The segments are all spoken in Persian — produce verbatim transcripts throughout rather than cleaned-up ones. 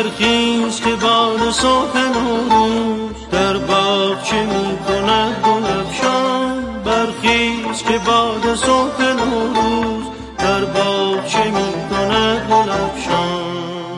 برخیز که باد صبح نوروز در باغ چه می کند گل افشان. برخیز که باد صبح نوروز در باغ چه می کند گل افشان.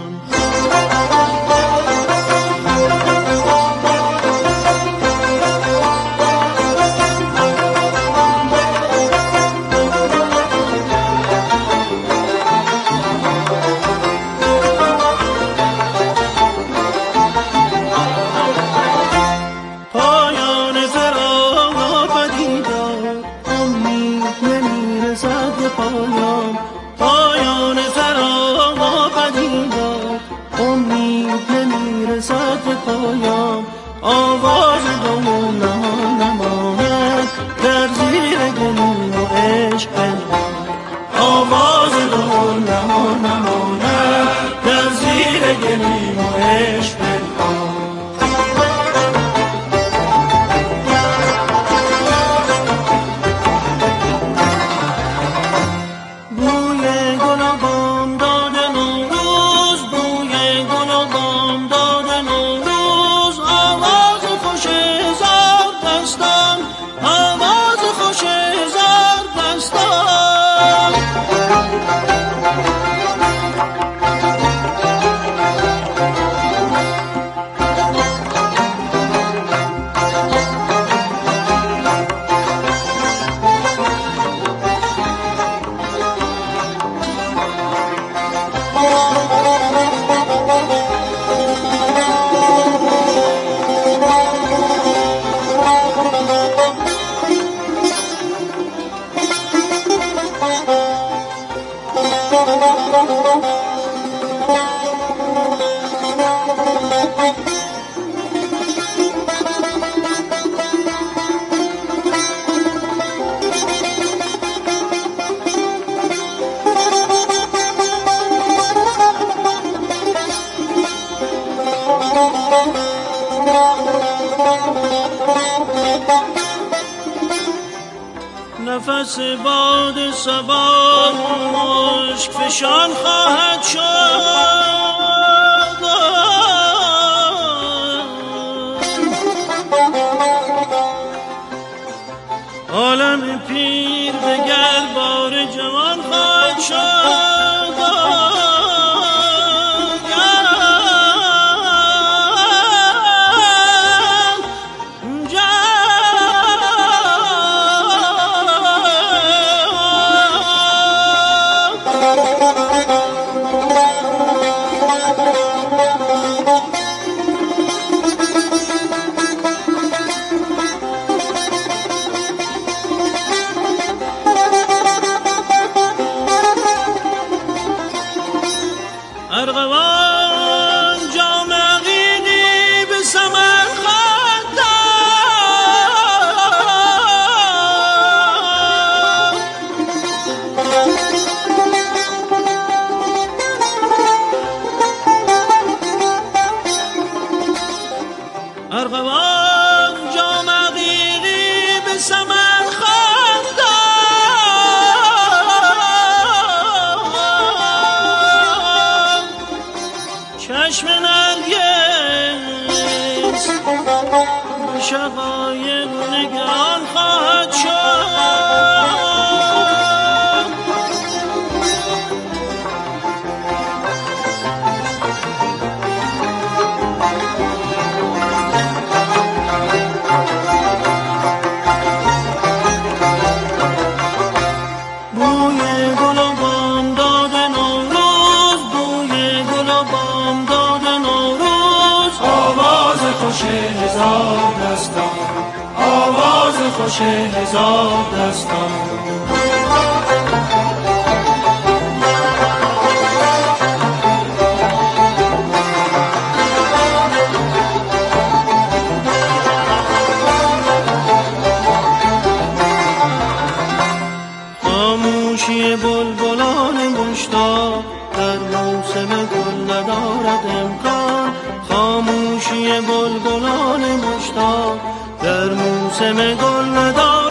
پایان فراق آمدید، امید نمیرسد به پایان. آواز دل نهان نماند در زیر گلیم و عشق پنهان. آواز دل نهان نماند در زیر گلیم و عشق پنهان. نفس باد صبا مشک فشان خواهد شد. عالم پیر دگر بار جوان خواهد شد. ارغوان جام عقیقی به ثمر خواهد داد. ارغوان جام عقیقی به ثمر خواهد داد. چشم نرگس به شقایق نگران خواهد شد. بوی گل و بامداد نوروز، بوی گل و بامداد نوروز. آواز خوش هزار دستان، آواز خوش هزار دستان. خاموشی بلبلان مشتاق در موسم گل ندارد امکان. خاموشی بلبلان مشتاق در موسم گل ندارد